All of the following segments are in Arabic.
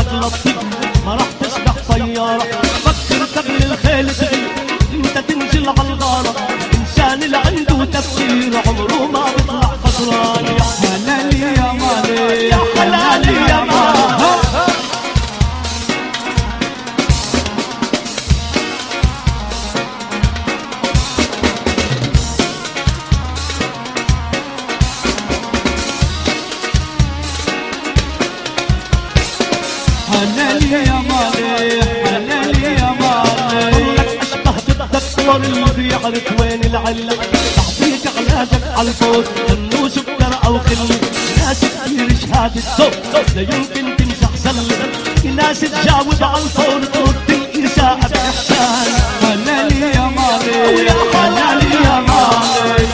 لطيف ما راح تسبح طيارة. فكر قبل الخيل تغير انت تنزل على الغارة. انسان اللي عنده تفكير عمره ما بيطلع خسران. يا حلالي يا مالي يا حلالي يا مالي. حلالي يا مالي حلالي يا مالي. اشبه بالدكتور اللي بيعرف وين العلة. تعطيك علاجك عالفوز انه سكر او خلي. ناس كتير شهادة صوت لا يمكن تمسح سلة. ناس تجاوب عالفور ترد الاساءة باحسان. حلالي يا مالي ويا حلالي يا مالي.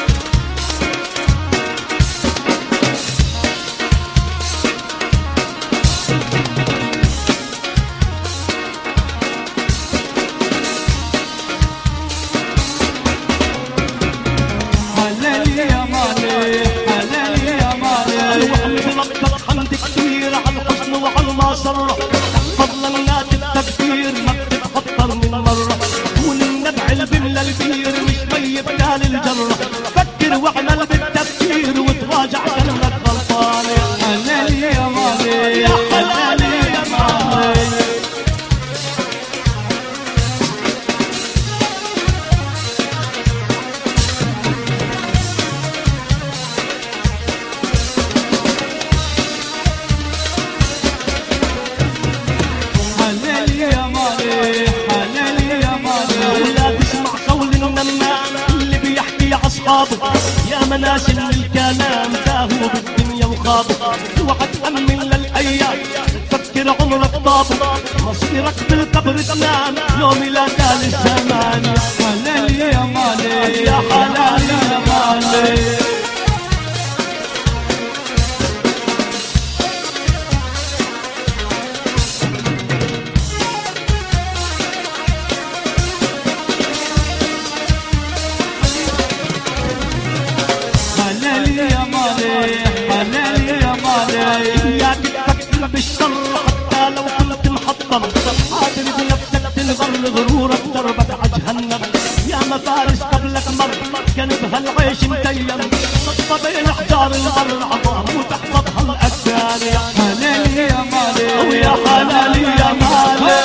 حلالي يا مالي حلالي يا مالي. واحمد ربك حمد كتير على الحسن وعلى المسرة. فضلا لا التفكير ما بتتخطر من مرة. كون النبع البملة البير مش مي بدال الجرة. فكر واعمل بالتفكير وتراجع كلمك غلطان. حلالي يا مالي يا حلالي يا مالي. حلالي يا مالي حلالي يا مالي. ولا تسمع قول النمام اللي بيحكي عصحابه. يا مناس من الكلام تاهوا بالدنيا وخابه. اوعى تأمن للأيام فكر عمرك طابه. مصيرك بالقبر تنام يوم لا زال الزمان. حلالي يا مالي يا حلالي يا مالي. حلالي يا مالي حلالي يا مالي. اياك تفكر بالشر حتى لو كنت محطم. قادر بنفسك تنغر غرورك دربك عجهنم. يا مفارس قبلك مر كان بهالعيش متيم. صدفة بين احجار البر عظام وتحفظها الاجسام. حلالي يا مالي ويا حلالي يا مالي.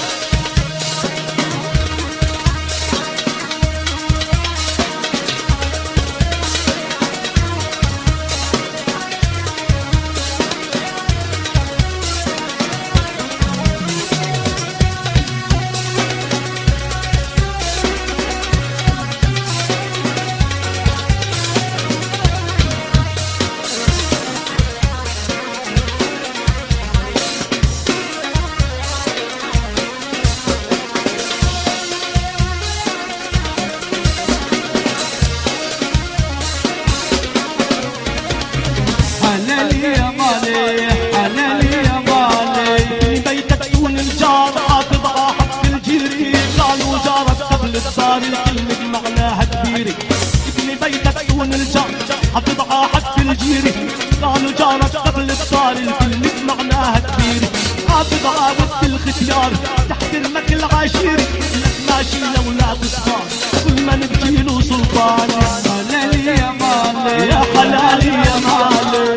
حلالي يا مالي حلالي يا مالي. بيتك دون الجار حافظ على حق الجيري. قالوا جارك قبل الدار الكلمة بمعناها كبيرة. ابن بيتك دون الجار حافظ على حق الجيري. قالوا جارك قبل الدار الكلمة بمعناها كبيرة. حافظ على وقت الختيار تحترمك العشيرة. لك ماشي لأولاد الصغار كل ما نبجي له سلطان. حلالي يا مالي يا حلالي يا مالي.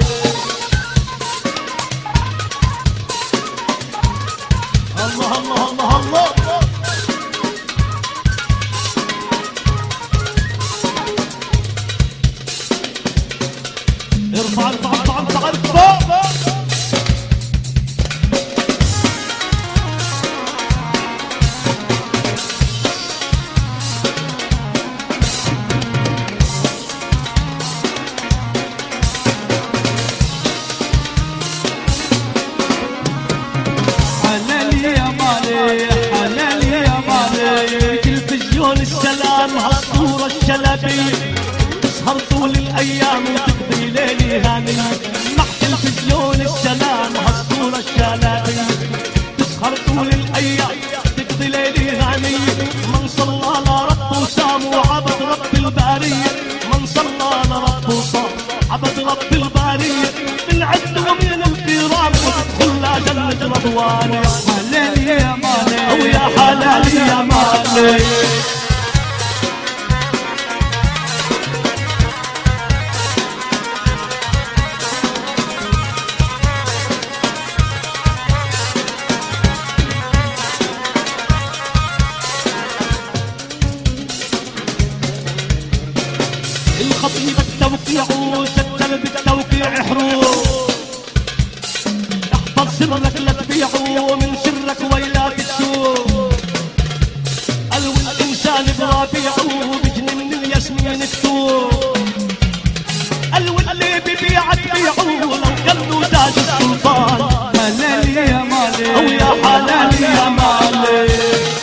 الله الله الله الله. ارفع ارفع ارفع ارفع ارفع. حلالي يا مالي حلالي يا مالي. تلفزيون السلام هالصورة الشلبية. تسهر طول الأيام وتقضي ليلي هانية. مع تلفزيون السلام هالصورة الشلبية. تسهر طول الأيام تقضي ليلي هانية. من صلى لربه وصام وعبد رب البارية. من صلى لربه وصام عبد رب البارية. من عد ومن الكرام وتدخل جنة رضواني حلال يا مالي ويا حلال يا مالي الخطيب التوقيع وسجل بالتوقيع حروف احفظ سرك لا تبيعه من سرك ويلات تشوف قلب الانسان برافيعه بجنن من الياسمين كتوب قلب اللي ببيعك بيعه لو كانوا تاج السلطان حلال يا مالي ويا حلال يا مالي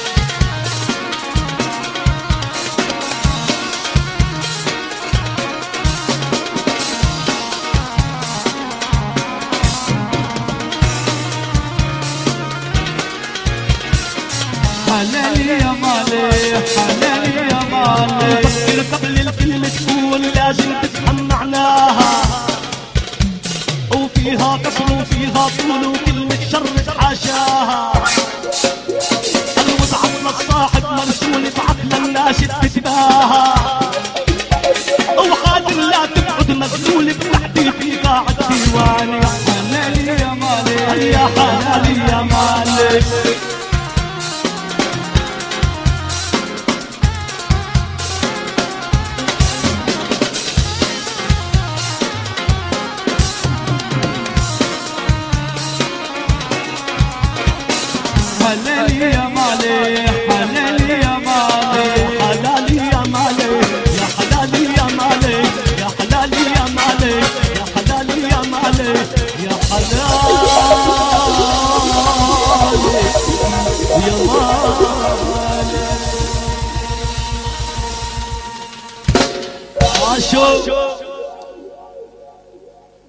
حلال يا مالي حلال يا مالي فكر قبل الكلمة تقول لازم تفهم معناها وفيها كسر وفيها طول وكلمة شر تحاشاها الوضع عقل الصاحب مرسول بعقل الناس بتتباهى وحاضر لا تبعد مذلول بتحدي في قاعد ديواني حلال يا مالي يا حلال يا مالك حلال يا مالي حلال يا مالي حلال يا مالي يا حلال يا مالي يا حلال يا مالي يا حلال يا مالي يا حلال يا مالي عاشور